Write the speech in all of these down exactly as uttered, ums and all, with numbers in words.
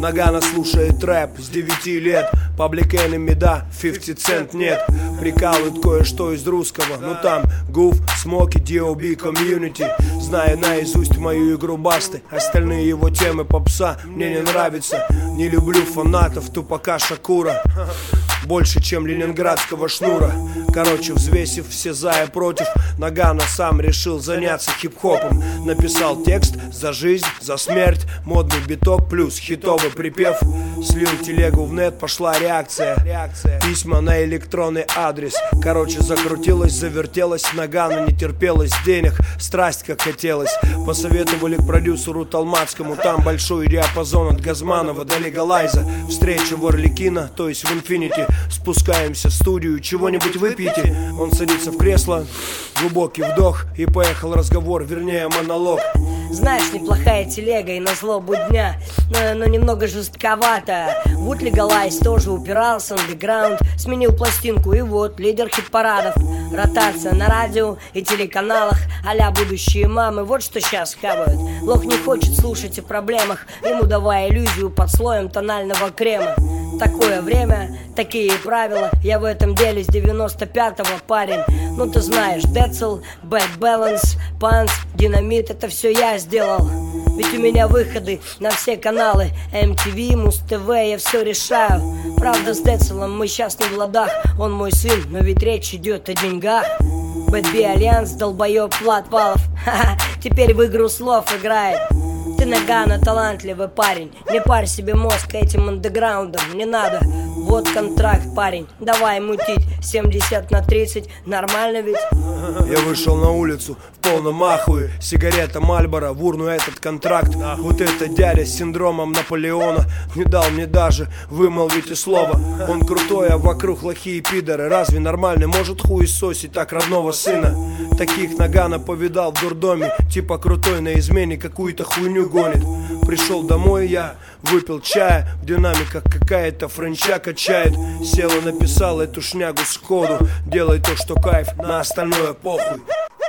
Нагано слушает рэп с девяти лет. Public Enemy, да, пятьдесят Cent нет. Прикалывает кое-что из русского. Ну там Гуф, Смоки, ди о би, Community. Зная наизусть мою игру Басты. Остальные его темы попса мне не нравятся. Не люблю фанатов Тупака Шакура больше, чем ленинградского шнура. Короче, взвесив все за и против, Нагано сам решил заняться хип-хопом. Написал текст за жизнь, за смерть, модный биток плюс хитовый припев. Слил телегу в нет, пошла реакция. Письма на электронный адрес. Короче, закрутилось, завертелось. Нагано не терпелось денег, страсть как хотелось. Посоветовали к продюсеру Талмацкому. Там большой диапазон от Газманова до Легалайза. Встреча в Орликино, то есть в Инфинити. Спускаемся в студию, чего-нибудь выпейте. Он садится в кресло, глубокий вдох. И поехал разговор, вернее монолог. Знаешь, неплохая телега и на злобу дня, но, но немного жестковато. Вот Легалайз тоже упирался, андеграунд. Сменил пластинку и вот лидер хит-парадов. Ротация на радио и телеканалах а-ля будущие мамы, вот что сейчас хавают. Лох не хочет слушать о проблемах, ему давая иллюзию под слоем тонального крема. Такое время, такие правила. Я в этом деле с девяносто пятого, парень. Ну ты знаешь, Децл, Bad Balance, Панс, Динамит, это все я сделал. Ведь у меня выходы на все каналы, эм ти ви, Муз-ТВ, я все решаю. Правда, с Децлом мы сейчас не в ладах. Он мой сын, но ведь речь идет о деньгах. Бэтби Альянс, долбоеб Влад Валов. Ха-ха, теперь в игру слов играет. Ты, Нагано, талантливый парень. Не парь себе мозг этим андеграундом, не надо. Вот контракт, парень, давай мутить. Семьдесят на тридцать, нормально ведь? Я вышел на улицу в полном ахуе. Сигарета Мальборо, в урну этот контракт. Вот это дядя с синдромом Наполеона не дал мне даже вымолвить и слова. Он крутой, а вокруг лохи пидоры. Разве нормальный может хуесосить так родного сына? Таких Нагано повидал в дурдоме. Типа крутой на измене какую-то хуйню гонит. Пришел домой я, выпил чая. В динамиках какая-то френча качает. Сел и написал эту шнягу сходу. Делай то, что кайф, на остальное похуй.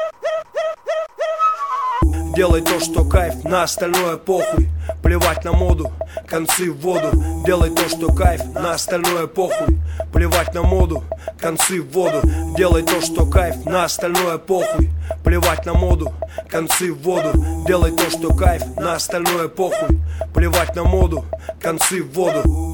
Делай то, что кайф, на остальное похуй. Плевать на моду, концы в воду. Делай то, что кайф, на остальное похуй. Плевать на моду, концы в воду. Делай то, что кайф, на остальное похуй. Плевать на моду, концы в воду. Делай то, что кайф, на остальное похуй. Плевать на моду, концы в воду.